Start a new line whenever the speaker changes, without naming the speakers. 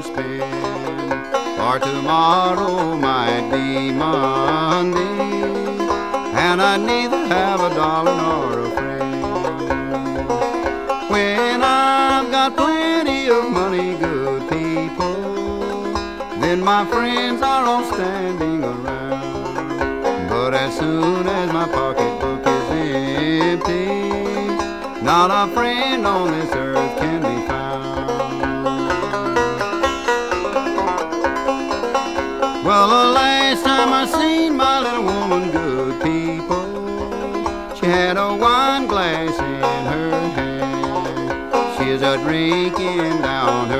spend, for tomorrow might be Monday, and I neither have a dollar nor a friend. When I've got plenty of money, good people, then my friends are all standing around. But as soon as my pocketbook is empty, not a friend on this earth can be found. Well, the last time I seen my little woman, good people, she had a wine glass in her hand. She's a drinking down her